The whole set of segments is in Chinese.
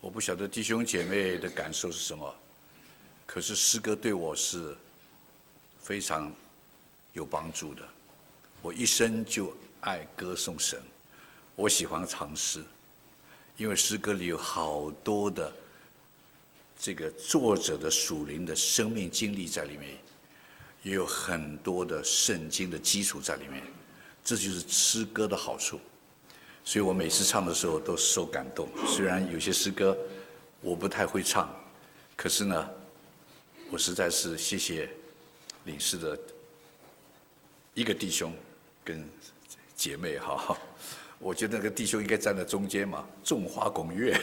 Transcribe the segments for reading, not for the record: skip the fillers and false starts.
我不晓得弟兄姐妹的感受是什么，可是诗歌对我是非常有帮助的。我一生就爱歌颂神，我喜欢唱诗，因为诗歌里有好多的这个作者的属灵的生命经历在里面，也有很多的圣经的基础在里面，这就是诗歌的好处。所以我每次唱的时候都受感动，虽然有些诗歌我不太会唱，可是呢，我实在是谢谢领事的一个弟兄跟姐妹哈，我觉得那个弟兄应该站在中间嘛，众花拱月。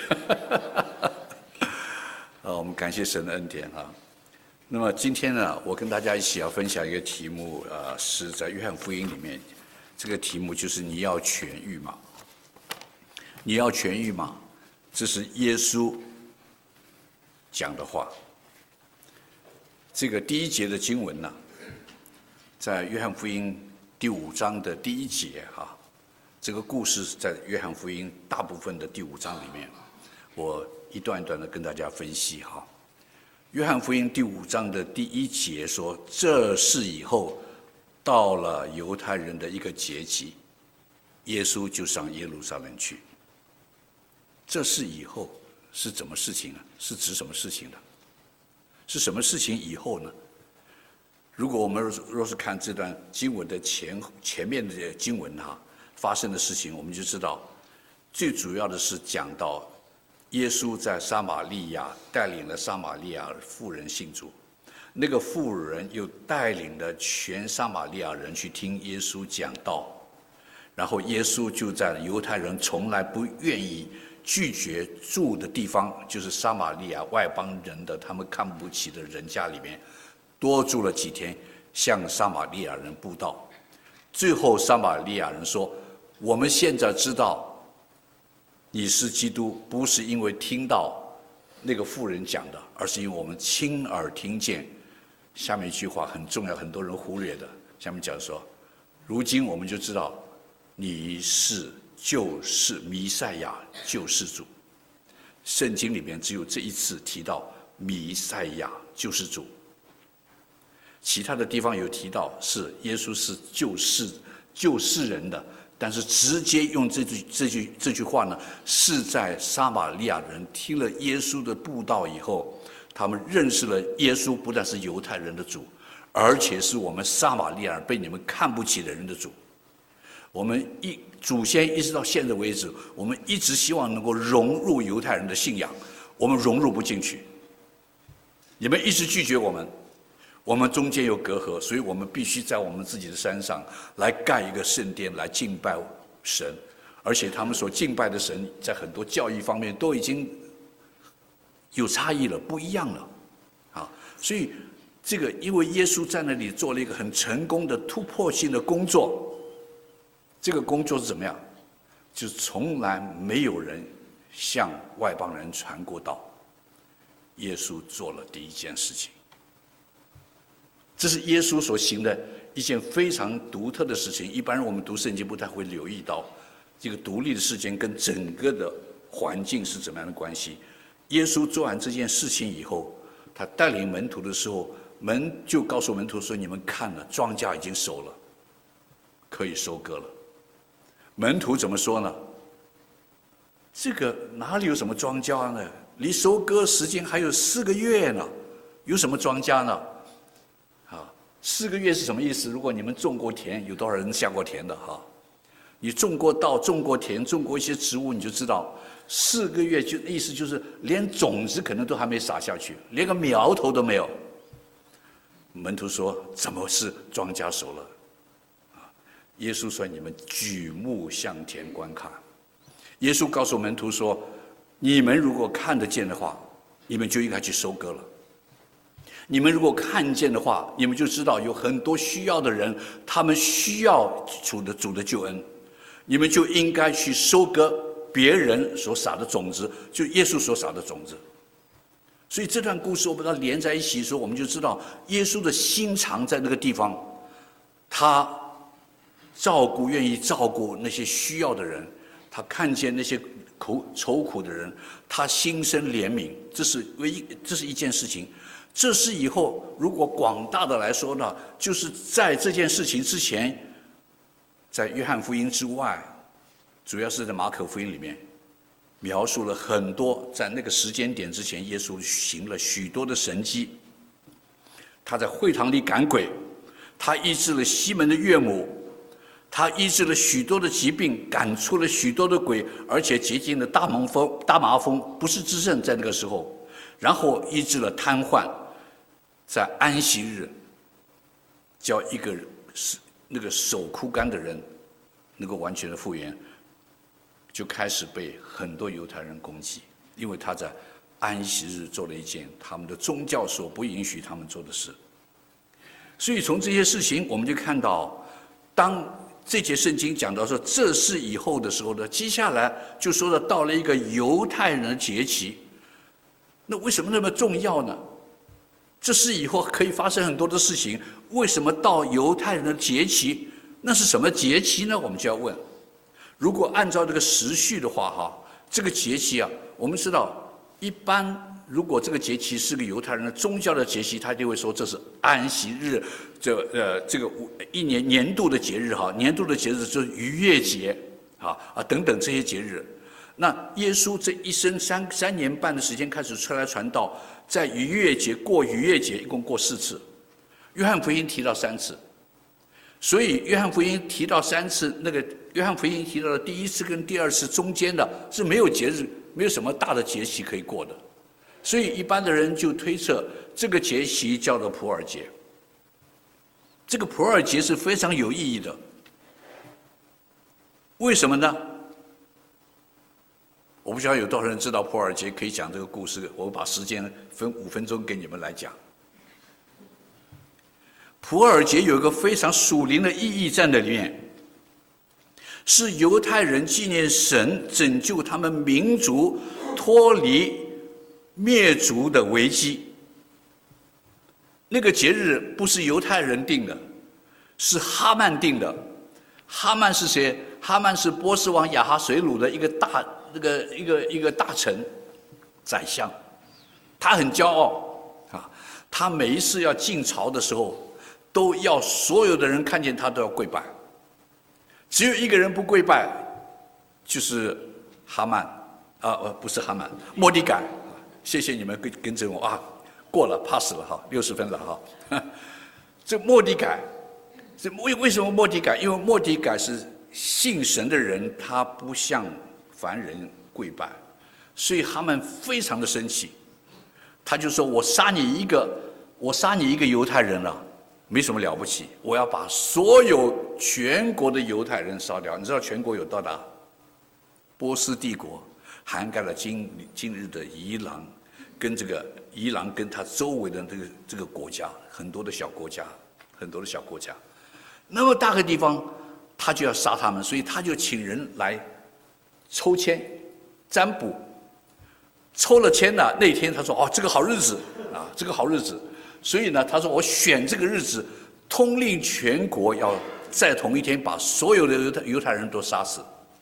我们感谢神的恩典哈。那么今天呢，我跟大家一起要分享一个题目，是在约翰福音里面，这个题目就是你要痊愈吗？你要痊愈吗？这是耶稣讲的话。这个第一节的经文呢，在约翰福音第5章的第1节哈，这个故事在约翰福音大部分的第5章里面，我一段一段的跟大家分析哈。约翰福音第5章的第1节说，这事以后到了犹太人的一个节期，耶稣就上耶路撒冷去。这事以后是怎么事情呢？是指什么事情的？是什么事情以后呢？如果我们若是看这段经文的前面的经文哈，发生的事情，我们就知道，最主要的是讲到耶稣在撒玛利亚带领了撒玛利亚妇人信主，那个妇人又带领了全撒玛利亚人去听耶稣讲道，然后耶稣就在犹太人从来不愿意拒绝住的地方，就是撒玛利亚外邦人的他们看不起的人家里面多住了几天，向撒玛利亚人布道。最后撒玛利亚人说，我们现在知道你是基督，不是因为听到那个妇人讲的，而是因为我们亲耳听见。下面一句话很重要，很多人忽略的，下面讲说，如今我们就知道你是就是弥赛亚，救世主。圣经里面只有这一次提到弥赛亚救世主，其他的地方有提到是耶稣是救世人的，但是直接用这句话呢，是在撒玛利亚人听了耶稣的布道以后，他们认识了耶稣不但是犹太人的主，而且是我们撒玛利亚人被你们看不起的人的主。我们祖先一直到现在为止，我们一直希望能够融入犹太人的信仰，我们融入不进去。你们一直拒绝我们，我们中间有隔阂，所以我们必须在我们自己的山上来盖一个圣殿来敬拜神，而且他们所敬拜的神在很多教义方面都已经有差异了，不一样了啊！所以这个因为耶稣在那里做了一个很成功的突破性的工作。这个工作是怎么样？就是从来没有人向外邦人传过道，耶稣做了第一件事情。这是耶稣所行的一件非常独特的事情，一般人我们读圣经不太会留意到这个独立的事件跟整个的环境是怎么样的关系。耶稣做完这件事情以后，他带领门徒的时候，就告诉门徒说，你们看了，庄稼已经熟了，可以收割了。门徒怎么说呢？这个哪里有什么庄稼呢？离收割时间还有4个月呢，有什么庄稼呢？4个月是什么意思？如果你们种过田，有多少人下过田的哈？你种过稻、种过田、种过一些植物，你就知道4个月就意思就是连种子可能都还没撒下去，连个苗头都没有。门徒说：“怎么是庄稼熟了？”耶稣说：“你们举目向田观看。”耶稣告诉门徒说：“你们如果看得见的话，你们就应该去收割了。你们如果看见的话，你们就知道有很多需要的人，他们需要主的救恩，你们就应该去收割别人所撒的种子，就耶稣所撒的种子。”所以这段故事我把它连在一起的时候，我们就知道耶稣的心肠在那个地方，他愿意照顾那些需要的人，他看见那些愁苦的人，他心生怜悯，这是一件事情。这是以后如果广大的来说呢，就是在这件事情之前，在约翰福音之外，主要是在马可福音里面描述了很多在那个时间点之前，耶稣行了许多的神迹。他在会堂里赶鬼，他医治了西门的岳母，他医治了许多的疾病，赶出了许多的鬼，而且洁净了大麻风，不是之症在那个时候，然后医治了瘫痪，在安息日叫一个那个手枯干的人能够完全的复原，就开始被很多犹太人攻击，因为他在安息日做了一件他们的宗教所不允许他们做的事。所以从这些事情我们就看到，当这节圣经讲到说这是以后的时候呢，接下来就说到了一个犹太人的节期。那为什么那么重要呢？这是以后可以发生很多的事情，为什么到犹太人的节期？那是什么节期呢？我们就要问。如果按照这个时序的话，这个节期啊，我们知道一般如果这个节期是个犹太人的宗教的节期，他就会说这是安息日，这个一年度的节日年度的节日就是逾越节等等这些节日。那耶稣这一生3年半的时间开始出来传道，在逾越节过逾越节一共过4次，约翰福音提到3次，所以约翰福音提到3次，那个约翰福音提到的第1次跟第2次中间的是没有节日，没有什么大的节期可以过的，所以一般的人就推测这个节期叫做普尔节。这个普尔节是非常有意义的，为什么呢？我不晓得有多少人知道普尔节，可以讲这个故事，我把时间分5分钟给你们来讲。普尔节有一个非常属灵的意义在那里面，是犹太人纪念神拯救他们民族脱离灭族的危机。那个节日不是犹太人定的，是哈曼定的。哈曼是谁？哈曼是波斯王亚哈水鲁的一个大臣宰相，他很骄傲他每一次要进朝的时候，都要所有的人看见他都要跪拜，只有一个人不跪拜，就是哈曼不是哈曼，末底改。谢谢你们跟着我过了 pass 了60分了这末底改，为什么末底改？因为末底改是信神的人，他不向凡人跪拜，所以哈曼非常的生气，他就说我杀你一个犹太人了，没什么了不起，我要把所有全国的犹太人烧掉。你知道全国有多大？波斯帝国涵盖了今日的伊朗，跟这个伊朗跟它周围的这个国家，很多的小国家，那么大个地方，他就要杀他们，所以他就请人来抽签占卜，抽了签了那天他说这个好日子这个好日子，所以呢他说我选这个日子，通令全国要在同一天把所有的犹太人都杀死。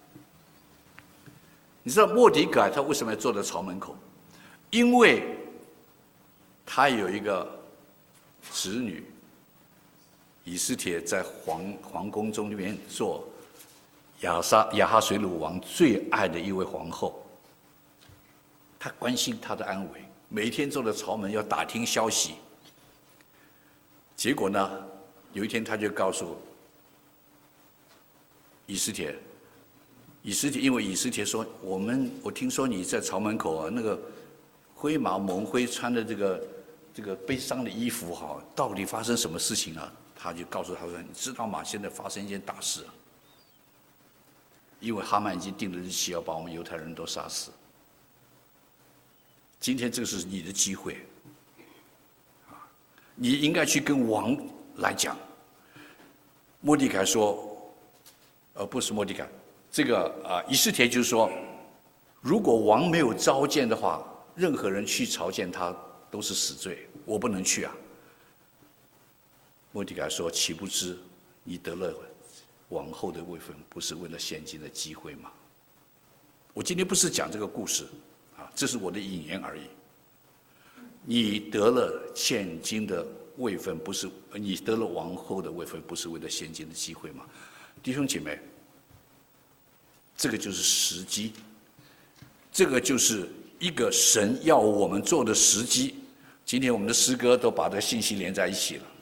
你知道末底改他为什么要坐在朝门口？因为他有一个侄女以斯帖在皇宫中里面做亚哈水鲁王最爱的一位皇后，他关心他的安危，每天坐在朝门要打听消息。结果呢，有一天他就告诉以斯帖，因为以斯帖说我听说你在朝门口那个灰麻蒙灰穿的这个悲伤的衣服到底发生什么事情啊？他就告诉他说：“你知道吗？现在发生一件大事因为哈曼已经定了日期要把我们犹太人都杀死。今天这个是你的机会你应该去跟王来讲。”末底改说：“不是末底改，这个以斯帖就是说，如果王没有召见的话，任何人去朝见他都是死罪，我不能去啊。”末底改说：“岂不知你得了王后的位分，不是为了现今的机会吗？” 我今天不是讲这个故事，这是我的引言而已。你得了现今的位分，不是你得了王后的位分，不是为了现今的机会吗？弟兄姐妹，这个就是时机，这个就是一个神要我们做的时机。今天我们的诗歌都把这个信息连在一起了。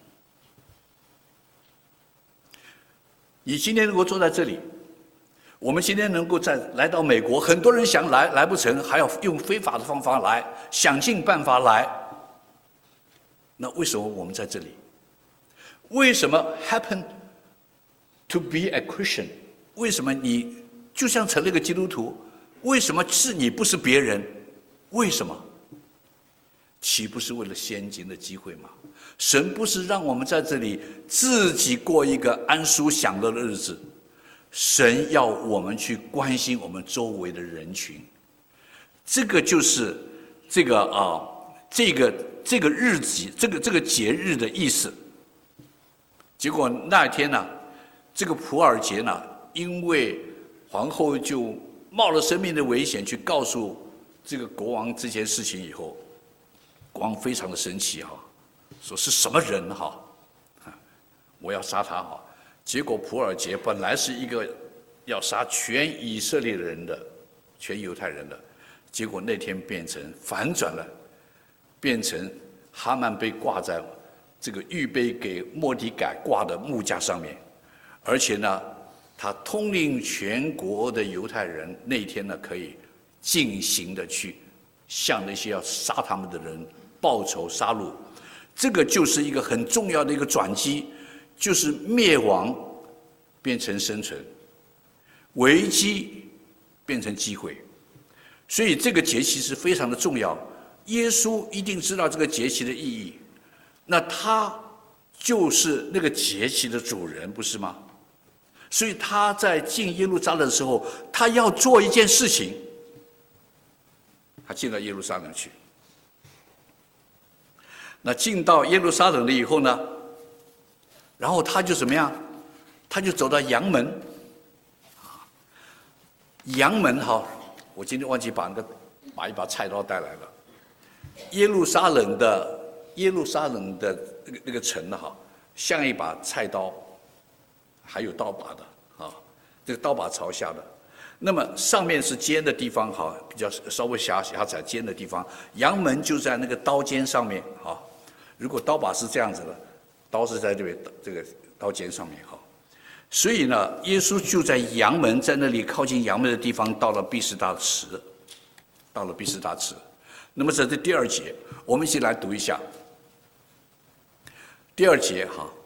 你今天能够坐在这里，我们今天能够来到美国，很多人想来不成，还要用非法的方法来，想尽办法来。那为什么我们在这里？为什么 happen to be a Christian？ 为什么你就像成了一个基督徒？为什么是你不是别人？为什么？岂不是为了现今的机会吗？神不是让我们在这里自己过一个安舒享乐的日子，神要我们去关心我们周围的人群。这个就是这个日子，这个节日的意思。结果那一天呢，这个普尔节呢，因为皇后就冒了生命的危险去告诉这个国王这件事情以后，国王非常的生气说是什么人我要杀他结果普尔节本来是一个要杀全以色列人的，全犹太人的，结果那天变成反转了，变成哈曼被挂在这个预备给末底改挂的木架上面，而且呢，他统领全国的犹太人，那天呢可以尽情的去向那些要杀他们的人报仇杀戮。这个就是一个很重要的一个转机，就是灭亡变成生存，危机变成机会。所以这个节期是非常的重要，耶稣一定知道这个节期的意义，那他就是那个节期的主人，不是吗？所以他在进耶路撒冷的时候，他要做一件事情，他进了耶路撒冷去。那进到耶路撒冷了以后呢，然后他就怎么样？他就走到阳门。阳门我今天忘记把一把菜刀带来了。耶路撒冷的那个城像一把菜刀，还有刀把的这个刀把朝下的。那么上面是尖的地方比较稍微狭窄尖的地方，阳门就在那个刀尖上面如果刀把是这样子的，刀是在这个刀尖上面所以呢，耶稣就在阳门，在那里靠近阳门的地方，到了毕士大池。那么这是第二节，我们一起来读一下。第二节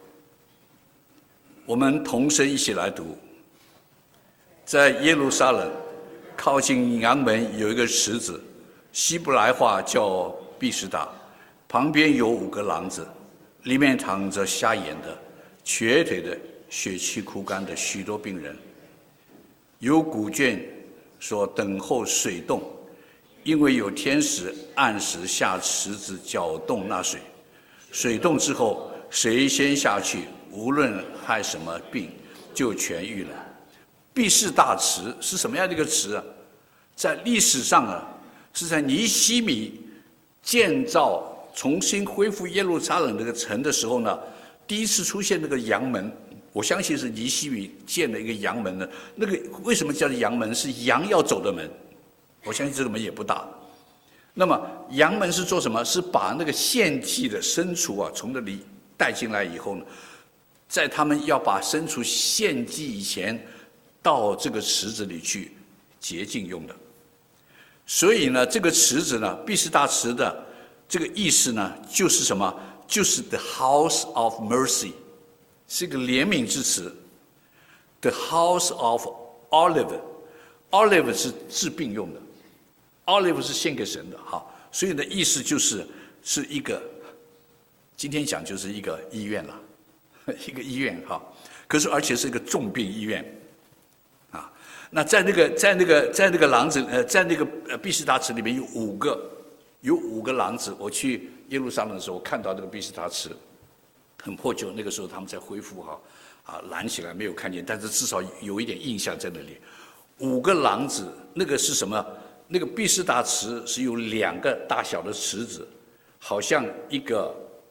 我们同声一起来读。在耶路撒冷靠近阳门有一个池子，希伯来话叫毕士大，旁边有5个廊子，里面躺着瞎眼的、瘸腿的、血气枯干的许多病人。有古卷说等候水动，因为有天使按时下池子搅动那水，水动之后，谁先下去，无论害什么病，就痊愈了。毕士大池是什么样的一个池在历史上是在尼希米建造重新恢复耶路撒冷这个城的时候呢，第一次出现那个阳门。我相信是尼希米建了一个阳门呢。那个为什么叫做阳门？是羊要走的门。我相信这个门也不大。那么阳门是做什么？是把那个献祭的牲畜从那里带进来以后呢，在他们要把牲畜献祭以前，到这个池子里去洁净用的。所以呢，这个池子呢，毕士大池的这个意思呢，就是什么？就是 the house of mercy， 是一个怜悯之词。the house of olive 是治病用的， olive 是献给神的所以呢，意思是一个，今天讲就是一个医院了，一个医院可是而且是一个重病医院那在那个廊子在那个毕士大池里面有5个廊子。我去耶路撒冷的时候，我看到那个毕士大池很破旧，那个时候他们在恢复拦起来没有看见，但是至少有一点印象在那里。 5个廊子，那个是什么？那个毕士大池是有2个大小的池子，好像一个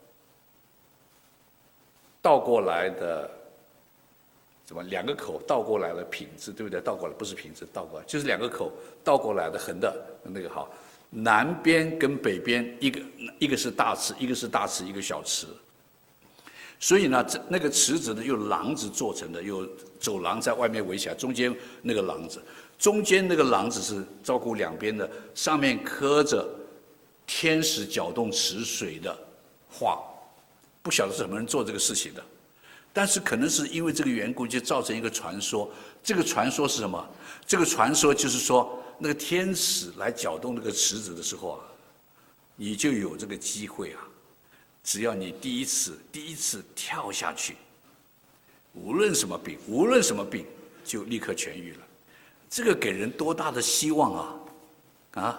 倒过来的，什么2个口倒过来的瓶子，对不对？倒过来不是瓶子，倒过来就是2个口倒过来的横的那个好。南边跟北边一个是大池，一个是大池，一个小池。所以呢，那个池子呢，用廊子做成的，有走廊在外面围起来，中间那个廊子，中间那个廊子是照顾2边的，上面刻着天使搅动池水的画，不晓得是什么人做这个事情的，但是可能是因为这个缘故，就造成一个传说。这个传说是什么？这个传说就是说，那个天使来搅动那个池子的时候啊，你就有这个机会啊。只要你第一次跳下去，无论什么病，就立刻痊愈了。这个给人多大的希望啊！啊，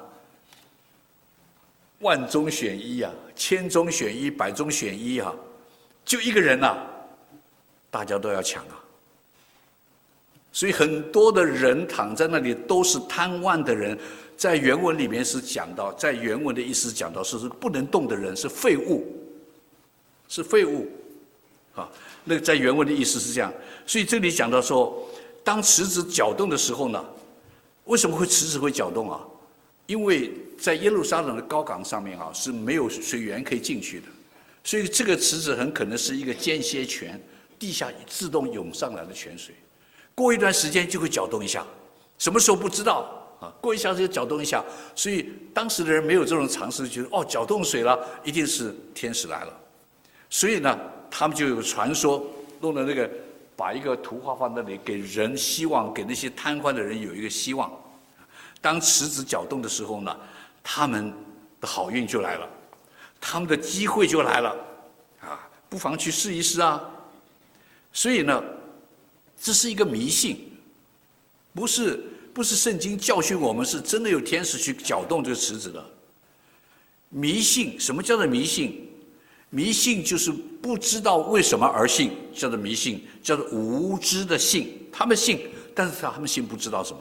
万中选一啊，千中选一，百中选一啊，就一个人啊，大家都要抢啊。所以很多的人躺在那里都是贪婪的人，在原文里面是讲到，在原文的意思讲到是不能动的人，是废物。是废物，啊，那个在原文的意思是这样。所以这里讲到说，当池子搅动的时候呢，为什么池子会搅动啊？因为在耶路撒冷的高岗上面啊是没有水源可以进去的，所以这个池子很可能是一个间歇泉，地下自动涌上来的泉水，过一段时间就会搅动一下，什么时候不知道啊？过一下就搅动一下，所以当时的人没有这种常识，觉得哦搅动水了，一定是天使来了。所以呢，他们就有传说，弄的那个，把一个图画放那里，给人希望，给那些瘫痪的人有一个希望。当池子搅动的时候呢，他们的好运就来了，他们的机会就来了，啊，不妨去试一试啊。所以呢，这是一个迷信，不是圣经教训我们是真的有天使去搅动这个池子的。迷信，什么叫做迷信？迷信就是不知道为什么而信，叫做迷信，叫做无知的信。他们信，但是他们信不知道什么，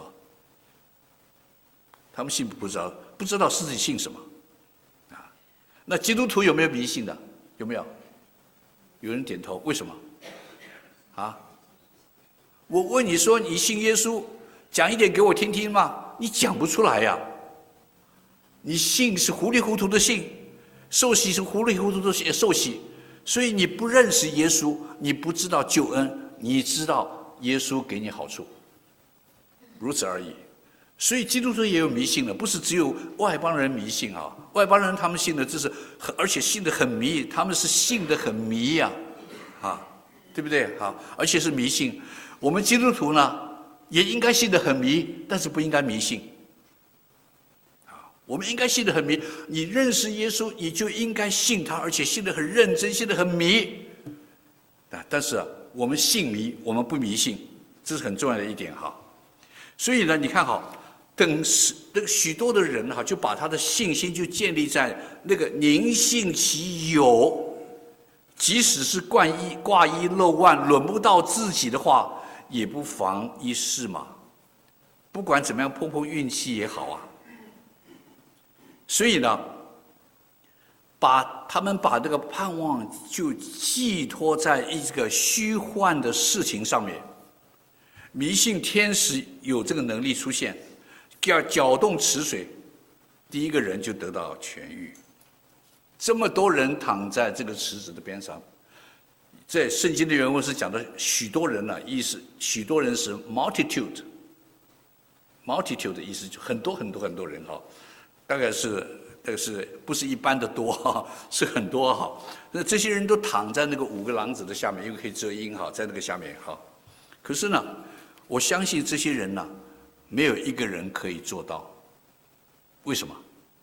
他们信不知道自己信什么啊。那基督徒有没有迷信的？有没有？有人点头，为什么？啊？我问你说你信耶稣，讲一点给我听听嘛？你讲不出来呀。你信是糊里糊涂的信。受洗是糊里糊涂的受洗，所以你不认识耶稣，你不知道救恩，你知道耶稣给你好处，如此而已。所以基督徒也有迷信的，不是只有外邦人迷信啊。外邦人他们信的这是而且信得很迷，他们是信得很迷呀，啊，对不对？好，而且是迷信。我们基督徒呢，也应该信得很迷，但是不应该迷信。我们应该信得很迷，你认识耶稣，你就应该信他，而且信得很认真，信得很迷。但是我们信迷，我们不迷信，这是很重要的一点哈。所以呢，你看哈，等许多的人哈，就把他的信心就建立在那个宁信其有，即使是挂一漏万，轮不到自己的话，也不妨一试嘛。不管怎么样，碰碰运气也好啊。所以呢，他们把这个盼望就寄托在一个虚幻的事情上面，迷信天使有这个能力出现，搅动池水，第一个人就得到痊愈。这么多人躺在这个池子的边上，在圣经的原文是讲的许多人呢，意思许多人是 multitude 的意思就很多很多很多人哈。大概是不是一般的多哈，是很多哈。那这些人都躺在那个5个廊子的下面，因为可以遮阴哈，在那个下面哈。可是呢，我相信这些人呢，没有一个人可以做到。为什么？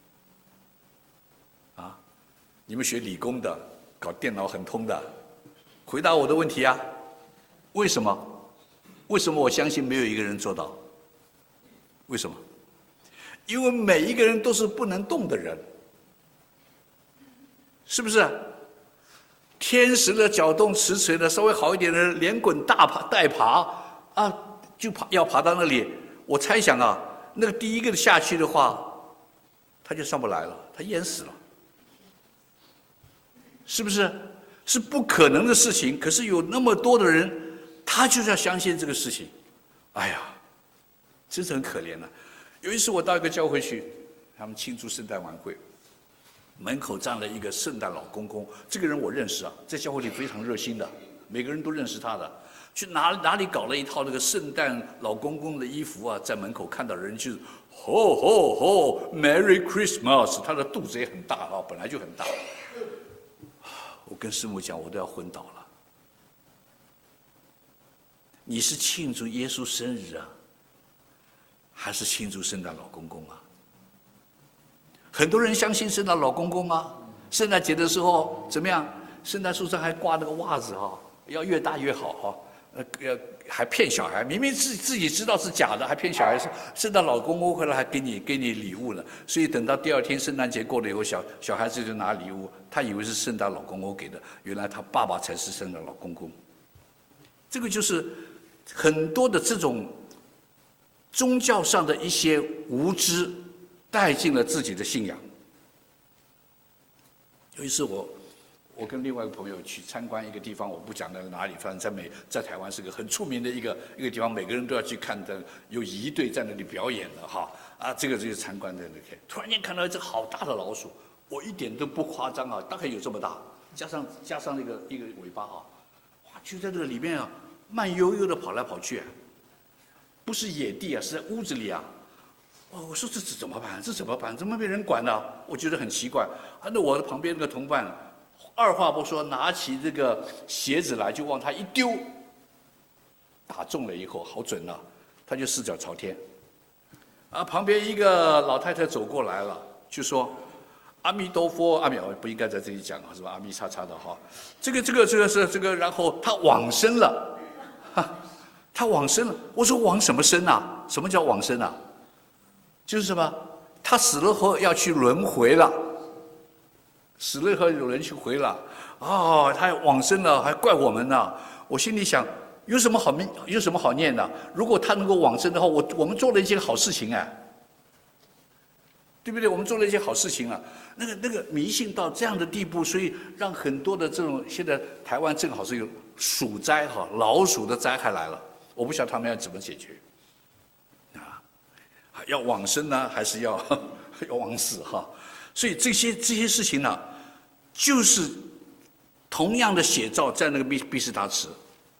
啊？你们学理工的，搞电脑很通的，回答我的问题啊。为什么？为什么我相信没有一个人做到？为什么？因为每一个人都是不能动的人，是不是？天时的搅动池水的稍微好一点的人，连滚带爬啊，就要爬到那里。 我猜想啊，那个第一个下去的话，他就上不来了，他淹死了，是不是？是不可能的事情。可是有那么多的人，他就是要相信这个事情。哎呀，真是很可怜了。有一次我到一个教会去，他们庆祝圣诞晚会，门口站了一个圣诞老公公，这个人我认识啊，在教会里非常热心的，每个人都认识他的。去哪里搞了一套那个圣诞老公公的衣服啊，在门口看到人就是吼吼吼 Merry Christmas， 他的肚子也很大啊，本来就很大。我跟师母讲，我都要昏倒了。你是庆祝耶稣生日啊，还是庆祝圣诞老公公啊？很多人相信圣诞老公公啊，圣诞节的时候怎么样？圣诞树上还挂那个袜子啊，要越大越好哈。还骗小孩，明明自己知道是假的，还骗小孩说圣诞老公公回来还给你礼物了。所以等到第二天圣诞节过了以后，小孩子就拿礼物，他以为是圣诞老公公给的，原来他爸爸才是圣诞老公公。这个就是很多的这种宗教上的一些无知，带进了自己的信仰。有一次我跟另外一个朋友去参观一个地方，我不讲在哪里，反正在台湾是个很出名的一个地方，每个人都要去看的，有仪队在那里表演的哈啊，这个参观在那里，突然间看到一只好大的老鼠，我一点都不夸张啊，大概有这么大，加上一个尾巴啊，哇，就在这个里面啊，慢悠悠的跑来跑去啊，不是野地啊，是在屋子里啊。我说这怎么办？这怎么办？怎么没人管呢？我觉得很奇怪。那我的旁边那个同伴，二话不说，拿起这个鞋子来就往他一丢，打中了以后好准啊，他就四脚朝天。啊，旁边一个老太太走过来了，就说：“阿弥陀佛，阿弥，不应该在这里讲是吧？阿弥叉叉的哈，这个，然后他往生了，他往生了。我说往什么生啊？什么叫往生啊？就是什么？他死了后要去轮回了。”死了以后有人去回了，哦，他往生了，还怪我们呢。我心里想，有什么好念的？如果他能够往生的话，我们做了一件好事情哎，对不对？我们做了一件好事情啊。那个迷信到这样的地步，所以让很多的这种现在台湾正好是有鼠灾哈，老鼠的灾害来了，我不晓得他们要怎么解决啊？要往生呢，还是要往死哈？所以这些事情呢，就是同样的写照在那个毕士达池，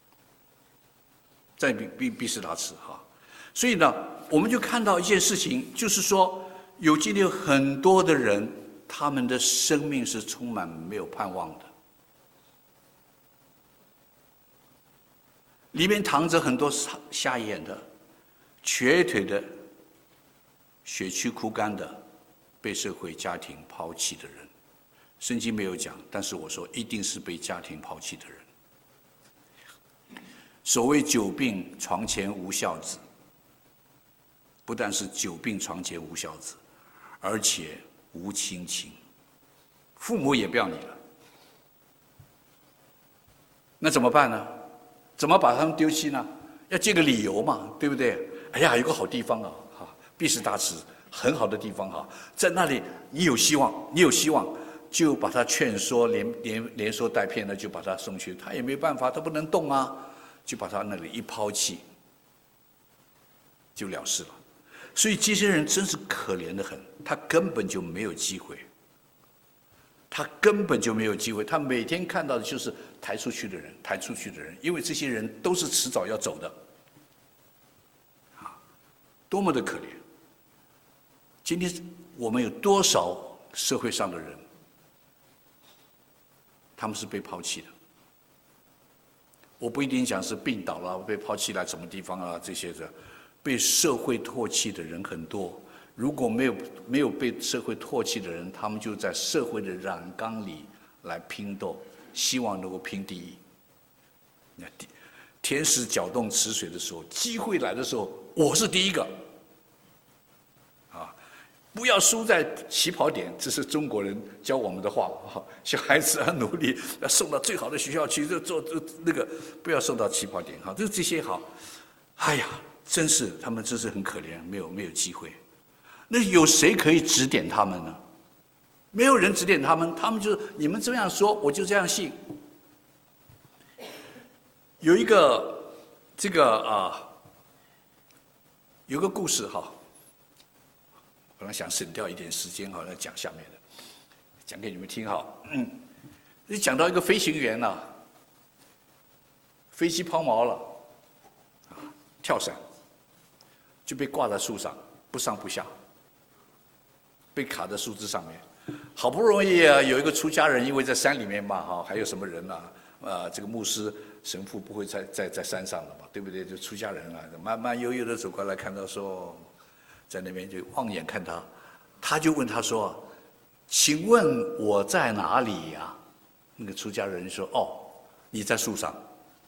在毕士达池哈。所以呢，我们就看到一件事情，就是说今天有很多的人，他们的生命是充满没有盼望的，里面藏着很多瞎眼的、瘸腿的、血躯枯干的。被社会家庭抛弃的人，圣经没有讲，但是我说一定是被家庭抛弃的人。所谓久病床前无孝子，不但是久病床前无孝子，而且无亲情，父母也不要你了，那怎么办呢？怎么把他们丢弃呢？要借个理由嘛，对不对？哎呀，有个好地方啊，毕士大池。很好的地方哈，在那里你有希望，就把他劝说，连说带骗的就把他送去，他也没办法，他不能动啊，就把他那里一抛弃，就了事了。所以这些人真是可怜得很，他根本就没有机会，他每天看到的就是抬出去的人，因为这些人都是迟早要走的，多么的可怜。今天我们有多少社会上的人，他们是被抛弃的？我不一定讲是病倒了、被抛弃来什么地方啊，这些的，被社会唾弃的人很多。如果没有被社会唾弃的人，他们就在社会的染缸里来拼斗，希望能够拼第一。天时搅动池水的时候，机会来的时候，我是第一个。不要输在起跑点，这是中国人教我们的话。小孩子要努力，要送到最好的学校去，做那个，不要送到起跑点。这些好。哎呀， 他们真是很可怜，没有机会。那有谁可以指点他们呢？没有人指点他们，他们就是你们这样说，我就这样信。有一个有个故事哈，本来想省掉一点时间哈来讲下面的，讲给你们听哈。就讲到一个飞行员呐，飞机抛锚了，跳伞就被挂在树上，不上不下，被卡在树枝上面。好不容易有一个出家人，因为在山里面嘛哈，还有什么人啊？这个牧师、神父不会在山上的嘛，对不对？就出家人啊，慢慢悠悠的走过来，看到说，在那边就望眼看他，他就问他说：“请问我在哪里呀？”那个出家人说：“哦，你在树上。”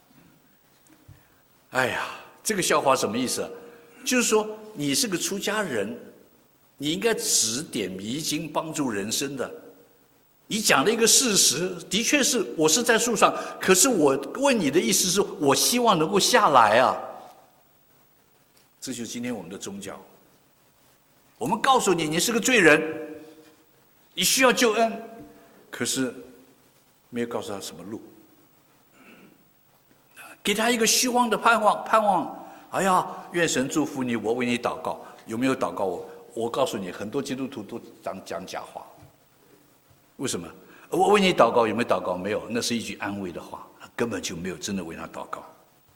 哎呀，这个笑话什么意思？就是说你是个出家人，你应该指点迷津，帮助人生的。你讲了一个事实，的确是我是在树上，可是我问你的意思是我希望能够下来啊。这就是今天我们的宗教。我们告诉你，你是个罪人，你需要救恩，可是没有告诉他什么路，给他一个虚妄的盼望。哎呀，愿神祝福你，我为你祷告。有没有祷告我告诉你，很多基督徒都讲假话。为什么？我为你祷告，有没有祷告？没有，那是一句安慰的话，根本就没有真的为他祷告。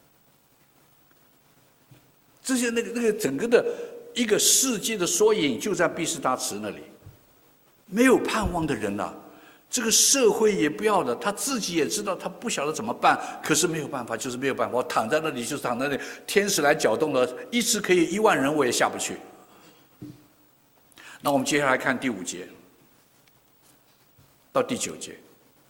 这些那个整个的一个世界的缩影，就在毕士大池那里。没有盼望的人啊，这个社会也不要的，他自己也知道他不晓得怎么办，可是没有办法，就是没有办法。我躺在那里，就是躺在那里，天使来搅动了，一次可以1万人，我也下不去。那我们接下来看第5节到第9节，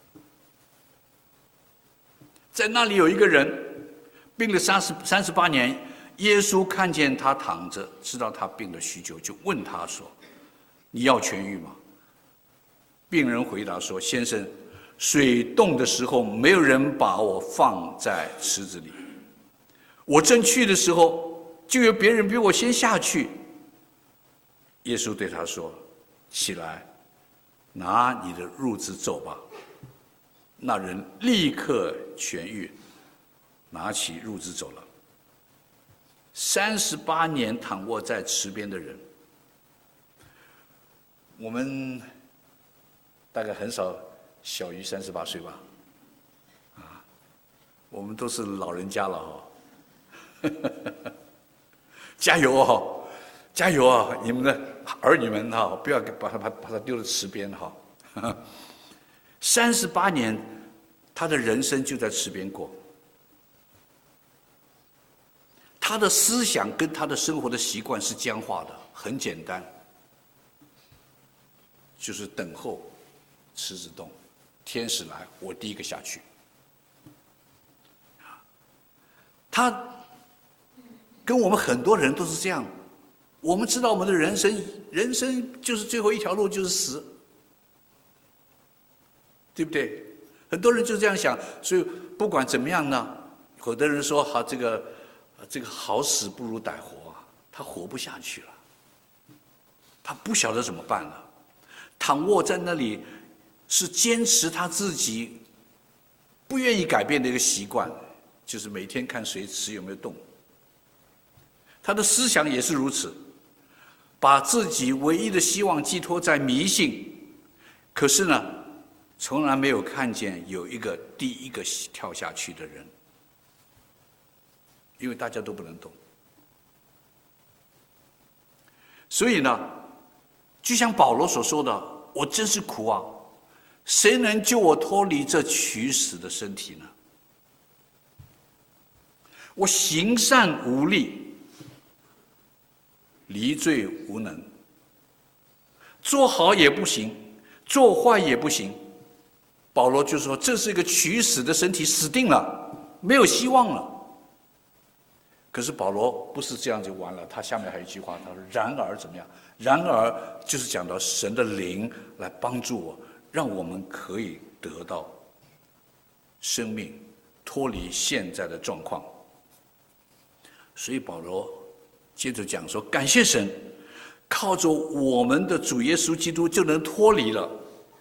在那里有一个人病了38年，耶稣看见他躺着，知道他病了许久，就问他说：“你要痊愈吗？”病人回答说：“先生，水动的时候，没有人把我放在池子里。我正去的时候，就有别人比我先下去。”耶稣对他说：“起来，拿你的褥子走吧。”那人立刻痊愈，拿起褥子走了。38年躺卧在池边的人，我们大概很少小于38岁吧，我们都是老人家了加油哦，加油啊！你们的儿女们不要把他丢到池边38年，他的人生就在池边过。他的思想跟他的生活的习惯是僵化的，很简单，就是等候池子动，天使来，我第一个下去。他跟我们很多人都是这样，我们知道我们的人生就是最后一条路就是死，对不对？很多人就这样想，所以不管怎么样呢，有的人说好这个好死不如歹活啊，他活不下去了，他不晓得怎么办了，躺卧在那里是坚持他自己不愿意改变的一个习惯，就是每天看水池有没有动。他的思想也是如此，把自己唯一的希望寄托在迷信，可是呢，从来没有看见有一个第一个跳下去的人，因为大家都不能动。所以呢，就像保罗所说的，我真是苦啊，谁能救我脱离这取死的身体呢？我行善无力，离罪无能，做好也不行，做坏也不行。保罗就说这是一个取死的身体，死定了，没有希望了。可是保罗不是这样就完了，他下面还有一句话，他说然而怎么样？然而就是讲到神的灵来帮助我，让我们可以得到生命，脱离现在的状况。所以保罗接着讲说，感谢神，靠着我们的主耶稣基督就能脱离了。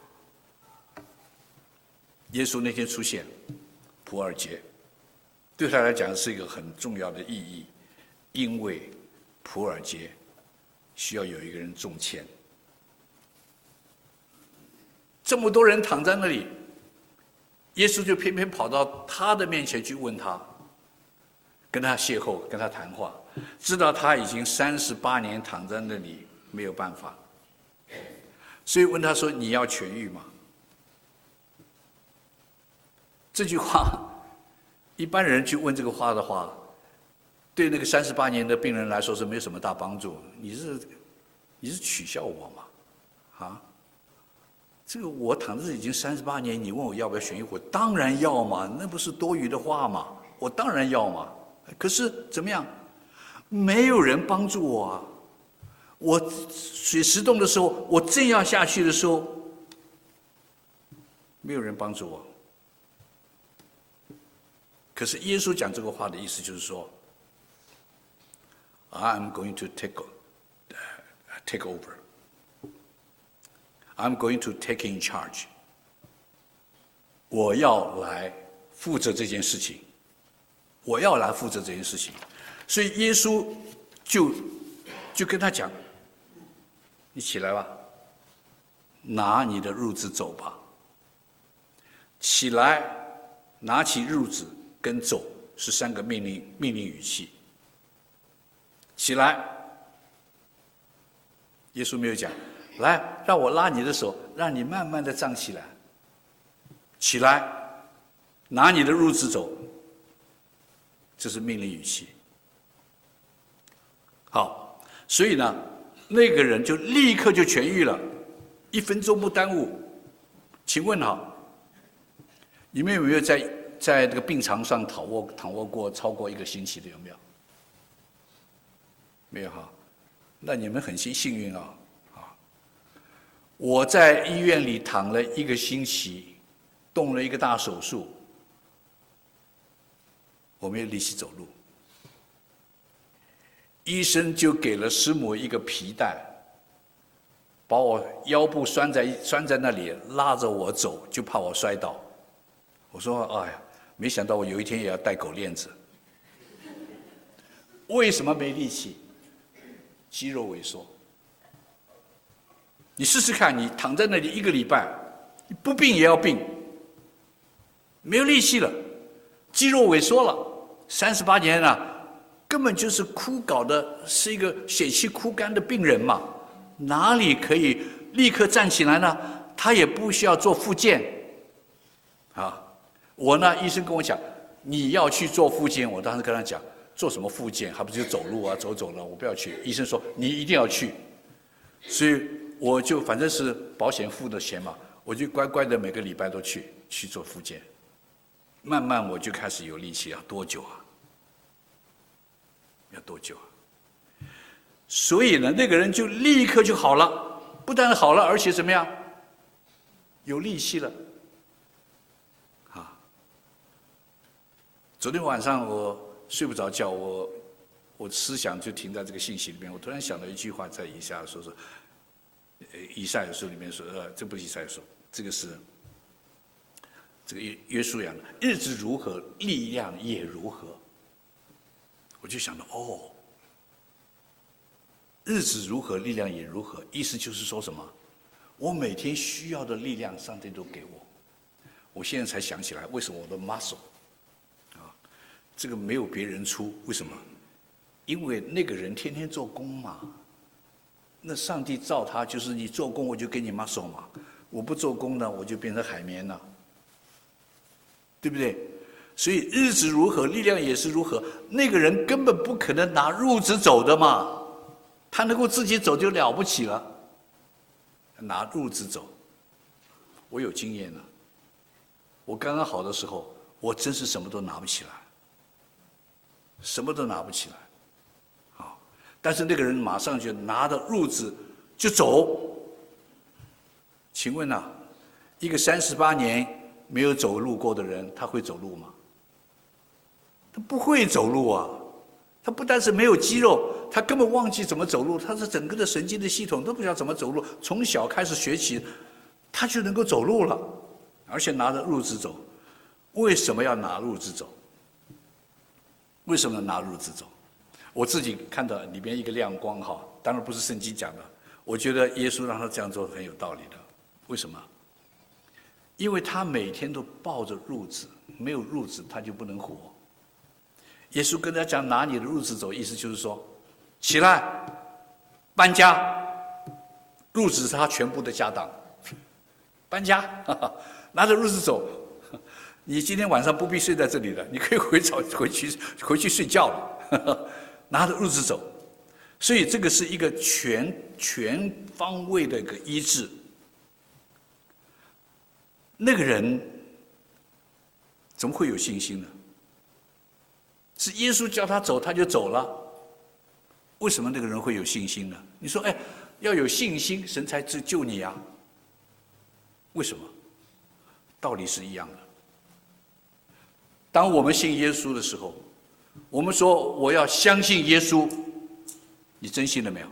耶稣那天出现，普尔节，对他来讲是一个很重要的意义，因为普尔节需要有一个人中签。这么多人躺在那里，耶稣就偏偏跑到他的面前去问他，跟他邂逅，跟他谈话，知道他已经38年躺在那里没有办法，所以问他说：“你要痊愈吗？”这句话，一般人去问这个话的话，对那个38年的病人来说是没有什么大帮助。你是取笑我吗？啊？这个我躺在这已经38年，你问我要不要痊愈，我当然要嘛，那不是多余的话嘛，我当然要嘛。可是怎么样？没有人帮助我啊！我水石动的时候，我正要下去的时候，没有人帮助我。可是耶稣讲这个话的意思就是说 ，I'm going to take over. I'm going to take in charge. 我要来负责这件事情，我要来负责这件事情。所以耶稣就跟他讲：“你起来吧，拿你的褥子走吧。”起来，拿起褥子跟走是3个命令语气。起来，耶稣没有讲，来，让我拉你的手，让你慢慢的站起来。起来，拿你的褥子走，这是命令语气。好，所以呢，那个人就立刻就痊愈了，1分钟不耽误。请问哈，你们有没有在这个病床上躺卧过超过1个星期的？有没有？没有哈，那你们很幸运啊！我在医院里躺了1个星期，动了一个大手术，我没有力气走路。医生就给了师母一个皮带，把我腰部拴在那里，拉着我走，就怕我摔倒。我说：“哎呀，没想到我有一天也要戴狗链子。”为什么没力气？肌肉萎缩。你试试看，你躺在那里1个礼拜，你不病也要病，没有力气了，肌肉萎缩了，38年了。根本就是枯槁的，是一个血气枯干的病人嘛，哪里可以立刻站起来呢？他也不需要做复健，啊，我呢，医生跟我讲，你要去做复健，我当时跟他讲，做什么复健？还不是就走路啊，走了，我不要去。医生说你一定要去，所以我就反正是保险付的钱嘛，我就乖乖的每个礼拜都去做复健，慢慢我就开始有力气。要多久啊？要多久啊？所以呢，那个人就立刻就好了，不但好了，而且怎么样？有力气了。啊！昨天晚上我睡不着觉，我思想就停在这个信息里面。我突然想到一句话，在以下说是，以赛亚书里面说，这不是以赛亚书，这个是这个约书亚的，日子如何，力量也如何。我就想到，日子如何，力量也如何。意思就是说什么？我每天需要的力量，上帝都给我。我现在才想起来，为什么我的 muscle 啊，这个没有别人出？为什么？因为那个人天天做工嘛。那上帝造他，就是你做工，我就给你 muscle 嘛。我不做工呢，我就变成海绵了，对不对？所以日子如何，力量也是如何。那个人根本不可能拿褥子走的嘛，他能够自己走就了不起了。拿褥子走，我有经验了。我刚刚好的时候，我真是什么都拿不起来，什么都拿不起来。好，但是那个人马上就拿着褥子就走。请问啊，一个38年没有走路过的人，他会走路吗？他不会走路啊！他不但是没有肌肉， 他根本忘记怎么走路，他是整个的神经的系统都不知道怎么走路，从小开始学起，他就能够走路了，而且拿着褥子走。为什么要拿褥子走？为什么要拿褥子走？我自己看到里边一个亮光哈，当然不是圣经讲的，我觉得耶稣让他这样做很有道理的。为什么？因为他每天都抱着褥子，没有褥子他就不能活。耶稣跟他讲拿你的褥子走，意思就是说，起来，搬家，褥子是他全部的家当，搬家，拿着褥子走。你今天晚上不必睡在这里了，你可以回去睡觉了，拿着褥子走。所以这个是一个全方位的一个医治。那个人怎么会有信心呢？是耶稣叫他走，他就走了。为什么那个人会有信心呢？你说，要有信心，神才救你啊。为什么？道理是一样的。当我们信耶稣的时候，我们说我要相信耶稣，你真信了没有？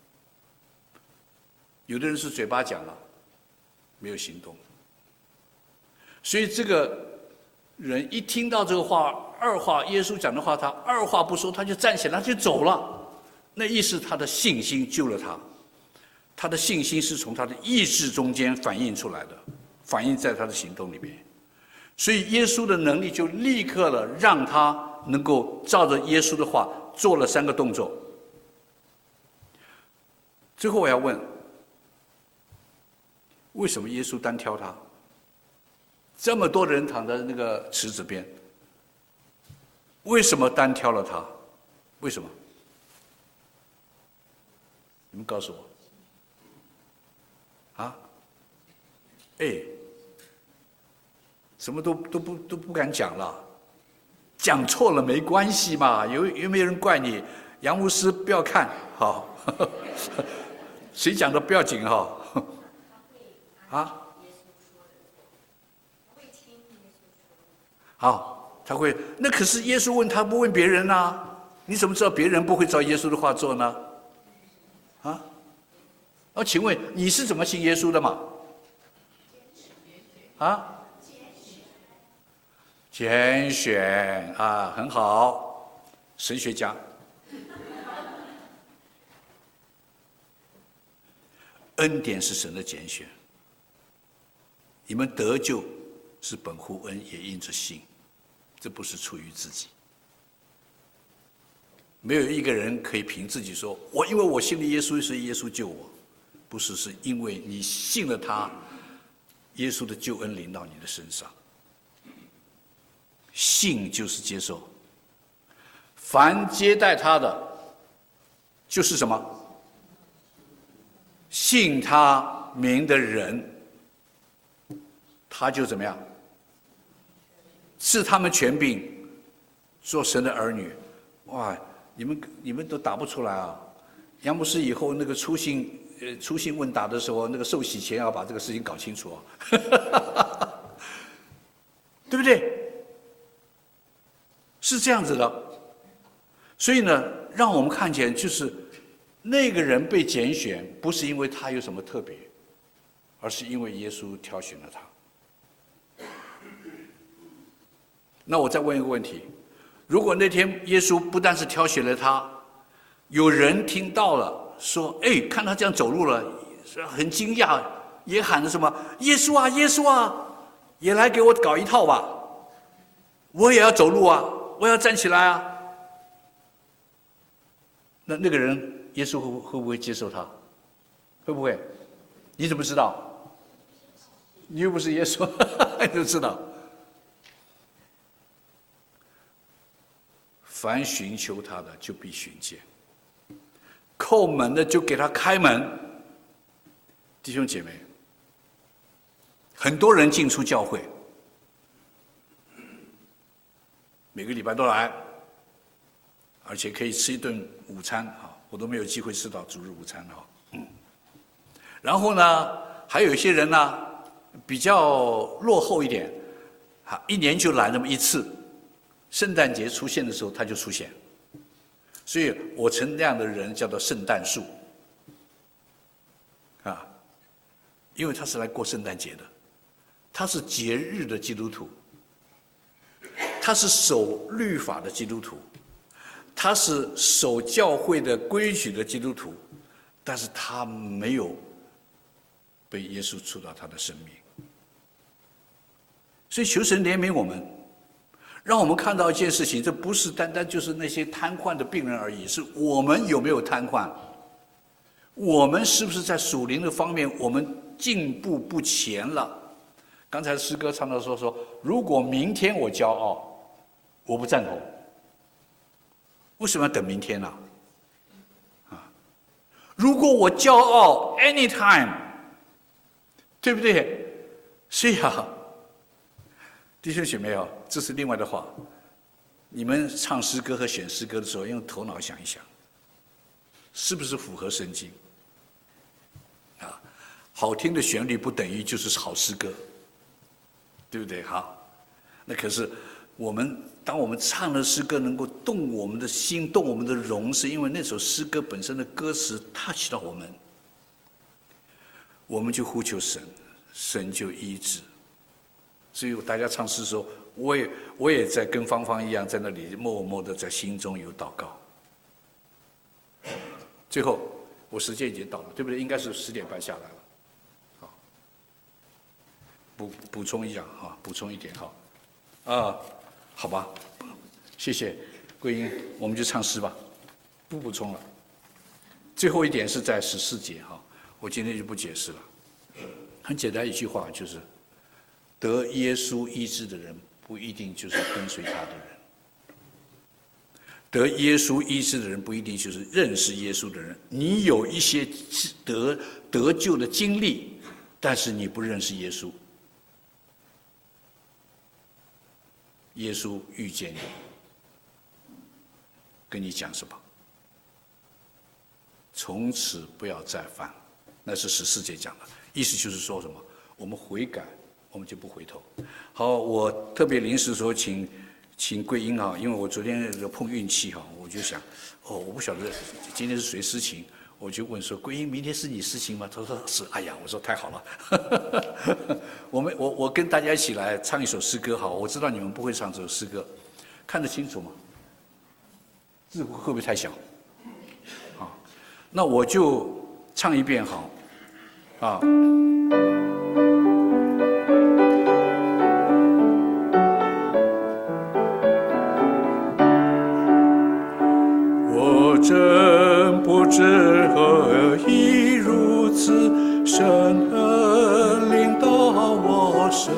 有的人是嘴巴讲了，没有行动。所以这个人一听到这个话，二话耶稣讲的话，他二话不说，他就站起来，他就走了。那意思他的信心救了他，他的信心是从他的意志中间反映出来的，反映在他的行动里面。所以耶稣的能力就立刻了让他能够照着耶稣的话做了3个动作。最后我要问，为什么耶稣单挑他？这么多人躺在那个池子边，为什么单挑了他？为什么？你们告诉我。啊？什么都不敢讲了，讲错了没关系嘛，有没有人怪你？杨牧师不要看，好，谁讲的不要紧哈。啊？好，他会。那可是耶稣问他，不问别人啊？你怎么知道别人不会照耶稣的话做呢？啊？请问你是怎么信耶稣的嘛？啊？拣选啊，很好，神学家。恩典是神的拣选，你们得救是本乎恩，也因着信，这不是出于自己。没有一个人可以凭自己说，因为我信了耶稣，所以耶稣救我。不是，是因为你信了他，耶稣的救恩临到你的身上。信就是接受，凡接待他的，就是什么？信他名的人，他就怎么样？赐他们权柄，做神的儿女。哇，你们都答不出来啊！杨牧师以后那个初信问答的时候，那个受洗前要把这个事情搞清楚哦，对不对？是这样子的。所以呢，让我们看见就是那个人被拣选，不是因为他有什么特别，而是因为耶稣挑选了他。那我再问一个问题，如果那天耶稣不但是挑选了他，有人听到了说，看他这样走路了，很惊讶，也喊着什么耶稣啊耶稣啊，也来给我搞一套吧，我也要走路啊，我要站起来啊。那个人耶稣会不会接受他？会不会？你怎么知道？你又不是耶稣，你就知道。凡寻求他的，就必寻见；叩门的，就给他开门。弟兄姐妹，很多人进出教会，每个礼拜都来，而且可以吃一顿午餐啊，我都没有机会吃到主日午餐啊。然后呢，还有一些人呢，比较落后一点，一年就来那么一次。圣诞节出现的时候他就出现， 所以我称那样的人叫做圣诞树，因为他是来过圣诞节的，他是节日的基督徒，他是守律法的基督徒，他是守教会的规矩的基督徒，但是他没有被耶稣触到他的生命。所以求神怜悯我们，让我们看到一件事情，这不是单单就是那些瘫痪的病人而已，是我们有没有瘫痪，我们是不是在属灵的方面我们进步不前了。刚才诗歌唱到说如果明天我骄傲，我不赞同。为什么要等明天呢？如果我骄傲 anytime， 对不对？所以弟兄姐妹这是另外的话。你们唱诗歌和选诗歌的时候，用头脑想一想，是不是符合圣经？好听的旋律不等于就是好诗歌，对不对？那可是当我们唱的诗歌能够动我们的心，动我们的容，是因为那首诗歌本身的歌词 touch 到我们，我们就呼求神，神就医治。所以大家唱诗的时候，我也在跟芳芳一样，在那里默默的在心中有祷告。最后，我时间已经到了，对不对？应该是10点半下来了。补充一下补充一点好吧，谢谢桂英，我们就唱诗吧，不补充了。最后一点是在14节我今天就不解释了。很简单一句话，就是得耶稣医治的人不一定就是跟随他的人，得耶稣医治的人不一定就是认识耶稣的人。你有一些得救的经历，但是你不认识耶稣。耶稣遇见你，跟你讲什么？从此不要再犯，那是14节讲的，意思就是说什么？我们悔改，我们就不回头。好，我特别临时说请桂英因为我昨天碰运气我就想，我不晓得今天是谁司琴，我就问说桂英，明天是你司琴吗？他说是。哎呀，我说太好了。我跟大家一起来唱一首诗歌我知道你们不会唱这首诗歌，看得清楚吗？字会不会太小？那我就唱一遍我真不知何以如此深恩领导我生，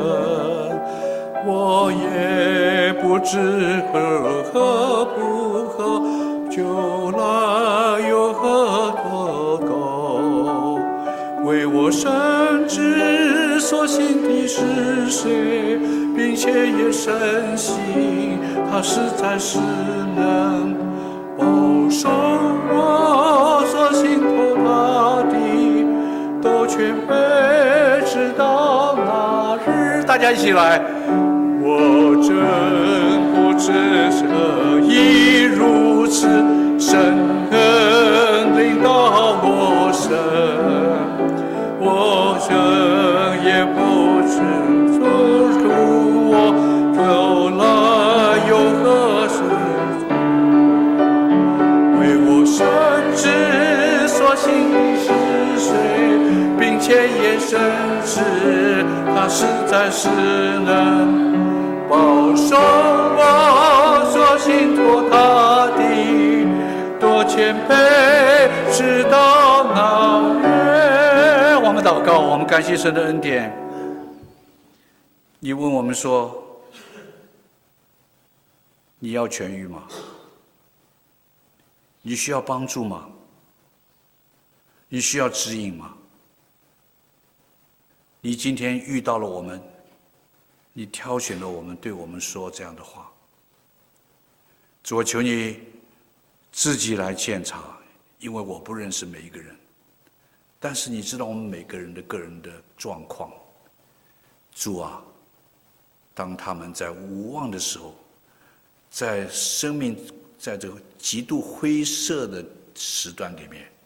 我也不知何不合，就来有何多高。为我深知所信的是谁，并且也深信他实在是能保守我所信托他的，都全备直到那日。大家一起来，我真不知何以如此深恩领导我生，我真也不知做出我后来有何事，为我深知所信的是谁，并且也深知他实在是能保守我所信托他的，多谦卑直到那日。我们祷告，我们感谢神的恩典。你问我们说，你要痊愈吗？你需要帮助吗？你需要指引吗？你今天遇到了我们，你挑选了我们，对我们说这样的话。主，我求你自己来鉴察，因为我不认识每一个人，但是你知道我们每个人的个人的状况。主啊，当他们在无望的时候，在生命在这个极度灰色的时段里面，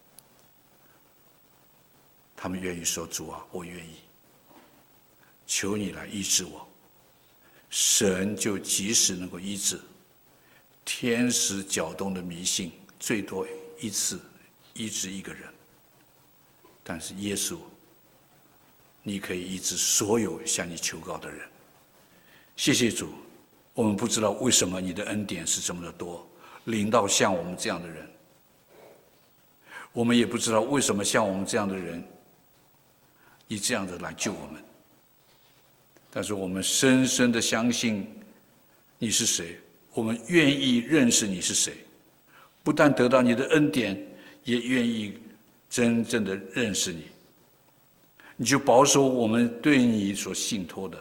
他们愿意说：“主啊，我愿意，求你来医治我。”神就及时能够医治。天使搅动的迷信，最多一次医治一个人，但是耶稣，你可以医治所有向你求告的人。谢谢主，我们不知道为什么你的恩典是这么的多，临到像我们这样的人。我们也不知道为什么像我们这样的人，你这样的来救我们。但是我们深深的相信你是谁，我们愿意认识你是谁，不但得到你的恩典，也愿意真正的认识你。你就保守我们对你所信托的，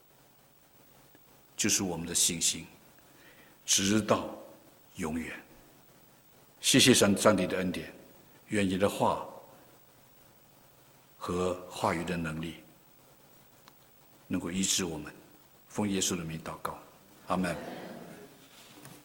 就是我们的信心，直到永远。谢谢上帝的恩典，愿你的话和话语的能力能够医治我们。奉耶稣的名祷告，阿们。